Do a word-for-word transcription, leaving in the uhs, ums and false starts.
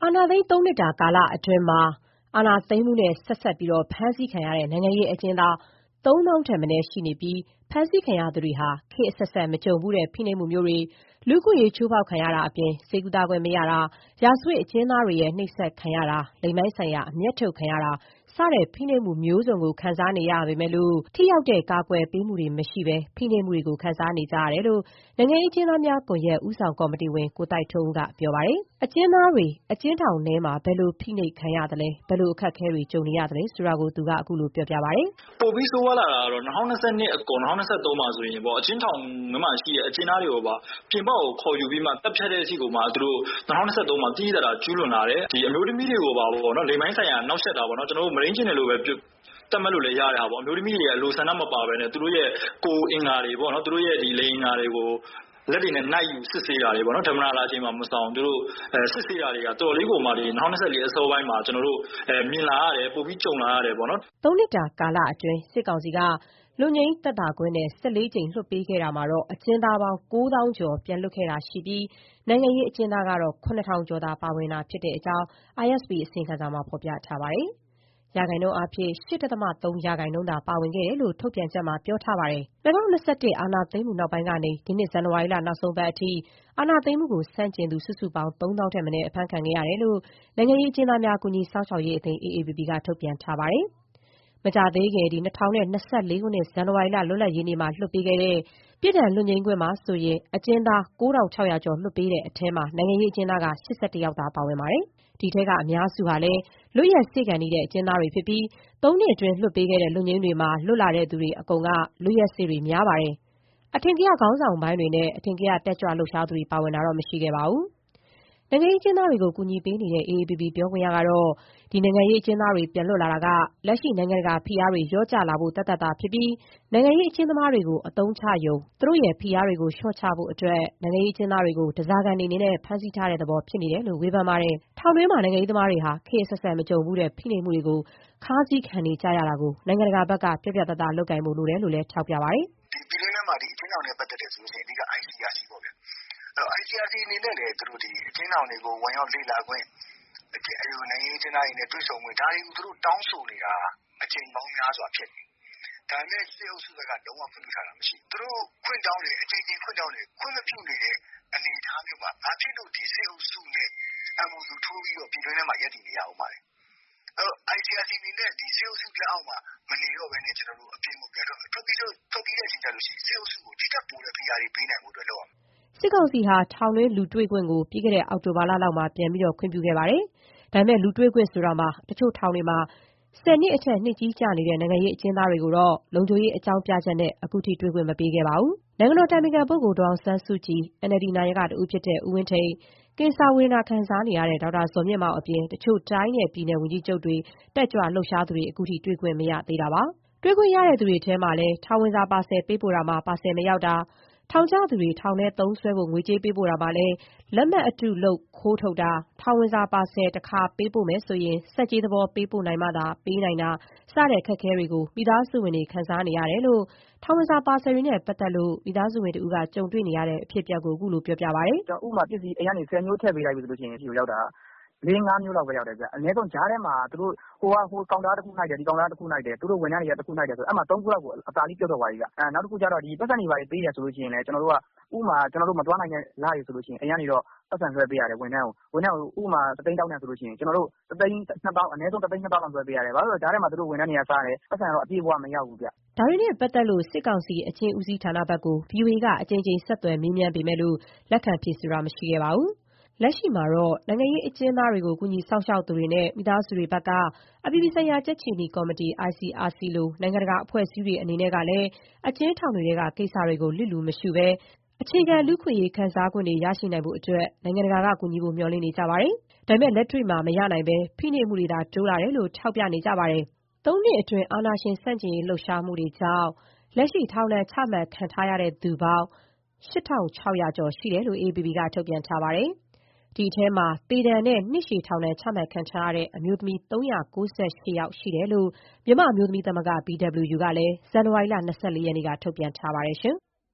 အာဏာသိမ်း သုံးနှစ်တာကာလအတွင်းမှာအာဏာသိမ်းမှုနဲ့ဆက်စပ်ပြီးဖမ်းဆီးခံရတဲ့နိုင်ငံရေးအကျဉ်းသား သုံးသောင်းထက်မနည်းရှိနေပြီး ဖမ်းဆီးခံရသူတွေဟာ ခေတ်အဆက်ဆက်မကြုံဖူးတဲ့ဖိနှိပ်မှုမျိုးတွေ၊ လူ့အခွင့်အရေးချိုးဖောက်ခံရတာအပြင် ဆေးကုသခွင့်မရတာ၊ ရာဇဝတ်အကျဉ်းသားတွေရဲ့နှိပ်စက်ခံရတာ၊ လိင်ပိုင်းဆိုင်ရာအမြတ်ထုတ်ခံရတာ စတဲ့ဖိနှိပ်မှုမျိုးစုံကိုခံစားနေရပေမဲ့လို့ ထိရောက်တဲ့ကာကွယ်ပေးမှုတွေမရှိဘဲ ဖိနှိပ်မှုတွေကိုခံစားနေကြရတယ်လို့ နိုင်ငံရေးအကျဉ်းသားများကွန်ရက် ဦးဆောင်ကော်မတီဝင် ကိုသိုက်ထွန်းဦးက ပြောပါတယ်။ အကျဉ်းသားတွေ အကျဉ်းထောင်ထဲမှာ ဘယ်လိုဖိနှိပ်ခံရသလဲ၊ ဘယ်လိုအခက်အခဲတွေကြုံနေရသလဲဆိုတာကို သူက အခုလိုပြောပြပါတယ်။ "ပိုပြီးဆိုးဝါးလာတာကတော့ ၂၀၂၂ အကုန် ၂၀၂၃ မှာဆိုရင်ပေါ့ အကျဉ်းထောင်ထဲမှာရှိတဲ့အကျဉ်းသားတွေကိုပါပြင်ပကိုခေါ်ယူပြီးမှသတ်ဖြတ်တဲ့အထိကိုမှသူတို့၂၀၂၃မှာသိသိသာသာကျူးလွန်လာတယ်။ဒီအမျိုးသမီးတွေကိုပါပေါ့နော်လိင်ပိုင်းဆိုင်ရာနှောက်ယှက်တာပေါ့နော်ကျွန်တော်တို့မုဒိန်းကျင့်တယ်လို့ပဲသတ်မှတ်လို့လည်းရတာပေါ့အမျိုးသမီးတွေရဲ့အလိုဆန္ဒမပါဘဲနဲ့သူတို့ရဲ့ကိုယ်အင်္ဂါတွေပေါ့နော်သူတို့ရဲ့ဒီလိင်အင်္ဂါတွေကိုလက်တွေနဲ့နှိုက်ယူစစ်ဆေးတာတွေပေါ့နော်ဓမ္မနာလာချိန်မှာမဆောင်သူတို့အဲစစ်ဆေးတာတွေကတော်တော်လေးကိုမှဒီ၂၀၂၄အစောပိုင်းမှာကျွန်တော်တို့အဲမြင်လာရတယ်ပိုပြီးကြုံလာရတယ်ပေါ့နော်သုံးနှစ်တာကာလအတွင်းစစ်ကောင်စီကလွတ်ငြိမ်းသက်သာခွင့်နဲ့၁၄ကြိမ်လွှတ်ပေးခဲ့တာမှာတော့အကျဉ်းသားပေါင်းကိုးသောင်းကျော်ပြန်လွှတ်ခဲ့တာရှိပြီးနိုင်ငံရေးအကျဉ်းသားကတော့ခုနှစ်ထောင်ကျော်သာပါဝင်တာဖြစ်တဲ့အကြောင်း အိုင်အက်စ်ပီ အစီရင်ခံစာမှာဖော်ပြထားပါတယ်။ရာခိုင်နှုန်းအားဖြင့် ၈.၃ ရာခိုင်နှုန်းသာပါဝင်ခဲ့တယ်လို့ထုတ်ပြန်ချက်မှာပြောထားပါတယ်။၂၀၂၁ အာဏာသိမ်းမှုနောက်ပိုင်းကနေ ဒီနှစ်ဇန်နဝါရီလနောက်ဆုံးပတ်အထိအာဏာသိမ်းမှုကိုဆန့်ကျင်သူစုစုပေါင်းသုံးသောင်းထက်မနည်းအဖမ်းခံခဲ့ရတယ်လို့နိုင်ငံရေးအကျဉ်းသားများကူညီစောင့်ရှောက်ရေးအသင်း အေအေပီပီ ကထုတ်ပြန်ထားပါတယ်။မကြာသေးခင်၂၀၂၄ ခုနှစ်ဇန်နဝါရီလလွတ်လပ်ရေးနေ့မှာလွှတ်ပေးခဲ့တဲ့ပြစ်ဒဏ်လွတ်ငြိမ်းခွင့်မှာဆိုရင်အကျဉ်းသားကိုးထောင်ခြောက်ရာကျော်လွှတ်ပေးတဲ့အထဲမှာနိုင်ငံရေးအကျဉ်းသားက၈၁ ယောက်သာပါဝင်ပါတယ်။ဒီထဲကအများစုဟာလည်းလွတ်ရက်စေ့ခါနီးတဲ့အကျဉ်းသားတွေဖြစ်ပြီးသုံးနှစ်အတွင်းလွှတ်ပေးခဲ့တဲ့လွတ်ငြိမ်းတွေမှာလွတ်လာသူတွေအကုန်ကလွတ်ရက်စေ့တွေများပါတယ်။အထင်ကရခေါင်းဆောင်ပိုင်းတွေနဲ့အထင်ကရတက်ကြွလှုပ်ရှားသူတွေပါဝင်တာတော့မရှိခဲ့ပါဘူး။နိုင်ငံရေးအကျဉ်းသားတွေကိုကူညီပေးနေတဲ့ အေအေပီပီပြောခွင့်ရကတော့ဒီနိုင်ငံရေးအကျဉ်းသားတွေပြန်လွတ်လာတာကလက်ရှိနိုင်ငံတကာဖိအားတွေလျော့ကျလာဖို့သက်သက်သာဖြစ်ပြီးနိုင်ငံရေးအကျဉ်းသမားတွေကိုအသုံးချရုံသူတို့ရဲ့ဖိအားတွေကိုလျှော့ချဖို့အတွက်နိုင်ငံရေးအကျဉ်းသားတွေကိုဓားစာခံတွေအနေနဲ့ဖမ်းဆီးထားတဲ့သဘောဖြစ်နေတယ်လို့ဝေဖန်ပါတယ်။ထောင်တွင်းမှာနိုင်ငံရေးသမားတွေဟာခေတ်အဆက်ဆက်မကြုံဖူးတဲ့ဖိနှိပ်မှုတွေကိုခါးစည်းခံနေကြရတာကိုနိုင်ငံတကာဘက်ကပြတ်ပြတ်သားသားလုပ်ကိုင်ဖို့လိုတယ်လို့လည်းထောက်ပြပါတယ်။ဒီပြည်တွင်းထဲမှာဒီအကျဉ်းထောင်နဲ့ပတ်သက်တဲ့ဆိုလို့ရှိရင်အဓိက အိုင်စီအာစီ ပေါ့ဗျာ။အဲ့တော့ အိုင်စီအာစီ အနေနဲ့လည်းသူတို့ဒီအကျဉ်းထောင်တွေကိုဝင်ရောက်လေ့လာခွင့်အကျဉ်းနိုင်ငံရေးအကျဉ်းသားတွေနဲ့တွေ့ဆုံခွင့်ဒါတွေကိုသူတို့တောင်းဆိုနေတာအချိန်ပေါင်းများစွာဖြစ်နေ။ဒါပေမဲ့စစ်အုပ်စုဘက်ကလုံးဝခွင့်ပြုထားတာမရှိဘူး။သူတို့ခွင့်တောင်းတယ်အချိန်ချင်းခွင့်တောင်းတယ်ခွင့်မပြုနေတဲ့အနေအထားမျိုးမှာဘာဖြစ်လို့ဒီစစ်အုပ်စုနဲ့အမှုစုထိုးပြီးတော့ပြည်တွင်းထဲမှာရပ်တည်နေရအောင်ပါလဲ။အဲ့တော့ အိုင်စီအာစီ အနေနဲ့ဒီစစ်အုပ်စုလက်အောက်မှာမနေတော့ဘဲနဲ့ကျွန်တော်တို့အပြင်ကိုပြန်တော့ထွက်ပြီးတော့ထွက်ပြီးတဲ့အချိန်ကျလို့ရှိရင်စစ်အုပ်စုကိုဒီတက်ပိုးတဲ့ဖိအားတွေပေးနိုင်မှုအတွက်လုပ်ရမယ်။စစ်ကောင်စီဟာထောင်တွင်းလူတွေ့ခွင့်ကိုပြီးခဲ့တဲ့အောက်တိုဘာလလောက်မှာပြန်ပြီးခွင့်ပြုခဲ့ပါတယ်။ဒါပေမဲ့လူတွေ့ခွင့်ဆိုတာမှာတချို့ထောင်တွေမှာဆယ်နှစ်အထက်နှစ်ကြီးကျနေတဲ့နိုင်ငံရေးအကျဉ်းသားတွေကိုတော့လုံခြုံရေးအကြောင်းပြချက်နဲ့အခုထိတွေ့ခွင့်မပေးခဲ့ပါဘူး။နိုင်ငံတော်အတိုင်ပင်ခံပုဂ္ဂိုလ်ဒေါ်အောင်ဆန်းစုကြည်၊ အန်အယ်လ်ဒီနာယကတဦးဖြစ်တဲ့ဦးဝင်းထိန်၊ ကင်ဆာဝေဒနာခံစားနေရတဲ့ဒေါက်တာဇော်မြင့်မောင်အပြင်တချို့တိုင်းနဲ့ပြည်နယ်ဝန်ကြီးချုပ်တွေတက်ကြွလှုပ်ရှားသူတွေအခုထိတွေ့ခွင့်မရသေးတာပါ။တွေ့ခွင့်ရတဲ့သူတွေထဲမှာလည်းထောင်ဝင်စာပါဆယ်ပေးပို့တာမှာပါဆယ်မရောက်တာထောင်ကျသူတွေထောင်ထဲသုံးစွဲဖို့ငွေကြေးပေးပို့တာမှာလည်းလက်မှတ်အတုလုပ်ခိုးထုတ်တာထောင်ဝင်စာပါဆယ်တခါပေးပို့မယ်ဆိုရင်ဆက်ကြေးသဘောပေးပို့နိုင်မှသာပေးနိုင်တာစတဲ့အခက်အခဲတွေကိုမိသားစုဝင်တွေခံစားနေရတယ်လို့ထောင်ဝင်စာပါဆယ်တွေနဲ့ပတ်သက်လို့မိသားစုဝင်တဦးကကြုံတွေ့နေရတဲ့အဖြစ်အပျက်ကိုအခုလိုပြောပြပါတယ်။ဥပမာပစ္စည်းအိမ်ကနေဆယ်မျိုးထည့်ပေးလိုက်ပြီဆိုလို့ရှိရင်ဒီကိုရောက်တာလေးငါးမျိုးလောက်ပဲရောက်တယ်ဗျ။အနည်းဆုံးကြားထဲမှာသူတို့ဟိုကဟိုကောင်တာတစ်ခုနှိုက်တယ်ဒီကောင်တာတစ်ခုနှိုက်တယ်သူတို့ဝန်ထမ်းတွေကတစ်ခုနှိုက်တယ်ဆိုအဲ့မှာသုံးခုလောက်ကိုအသာလေးပြုတ်တော့ပါပြီဗျ။အဲနောက်တစ်ခုကျတော့ဒီပတ်စံတွေပါပေးတယ်ဆိုလို့ရှိရင်လည်းကျွန်တော်တို့ကဥပမာကျွန်တော်တို့မတွားနိုင်တဲ့လားတွေဆိုလို့ရှိရင်အိမ်ကနေတော့ပတ်စံဆွဲပေးရတယ်ဝန်ထမ်းကိုဝန်ထမ်းကိုဥပမာတသိန်းတောင်းတယ်ဆိုလို့ရှိရင်ကျွန်တော်တို့တသိန်းနှစ်သောင်းအနည်းဆုံးတသိန်းနှစ်သောင်းလောက်ဆွဲပေးရတယ်။ဘာလို့လဲဆိုတော့ကြားထဲမှာသူတို့ဝန်ထမ်းတွေကစားတယ်ပတ်စံတော့အပြည့်အဝမရောက်ဘူးဗျ။ဒါတွေနဲ့ပတ်သက်လို့စစ်ကောင်စီအကျဉ်းဦးစီးဌာနဘက်ကို ဗွီအိုအေကအကြိမ်ကြိမ်ဆက်သွယ်မေးမြန်းပေမဲ့လို့လက်ခံဖြေဆိုတာမရှိခဲ့ပါဘူး။လက်ရှိမှာတော့နိုင်ငံရေးအကျဉ်းသားတွေကိုကူညီစောင့်ရှောက်သူတွေနဲ့မိသားစုတွေဘက်ကအပြည်ပြည်ဆိုင်ရာကြက်ခြေနီကော်မတီ အိုင်စီအာစီ လိုနိုင်ငံတကာအဖွဲ့အစည်းတွေအနေနဲ့ကလည်းအကျဉ်းထောင်တွေထဲကကိစ္စတွေကိုလျစ်လျူမရှုဘဲအခြေခံလူ့အခွင့်အရေးခံစားခွင့်တွေရရှိနိုင်ဖို့အတွက်နိုင်ငံတကာကကူညီဖို့မျှော်လင့်နေကြပါတယ်။ဒါပေမဲ့လက်တွေ့မှာမရနိုင်ဘဲဖိနှိပ်မှုတွေသာတိုးလာတယ်လို့ထောက်ပြနေကြပါတယ်။သုံးနှစ်အတွင်းအာဏာရှင်ဆန့်ကျင်ရေးလှုပ်ရှားမှုတွေကြောင့်လက်ရှိထောင်ဒဏ်ချမှတ်ခံထားရတဲ့သူပေါင်း၈ထောင်ခြောက်ရာကျော်ရှိတယ်လို့ အေအေပီပီ ကထုတ်ပြန်ထားပါတယ်။ဒီအထဲမှာသေဒဏ်နဲ့နှစ်ရှည်ထောင်ဒဏ်ချမှတ်ခံထားရတဲ့အမျိုးသမီးသုံးရာကိုးဆယ်ရှစ်ယောက်ရှိတယ်လို့မြန်မာ့အမျိုးသမီးသမဂ္ဂ ဘီဒဘလျူ ကလည်းဇန်နဝါရီလ၂၄ရက်နေ့ကထုတ်ပြန်ထားပါတယ်ရှင်။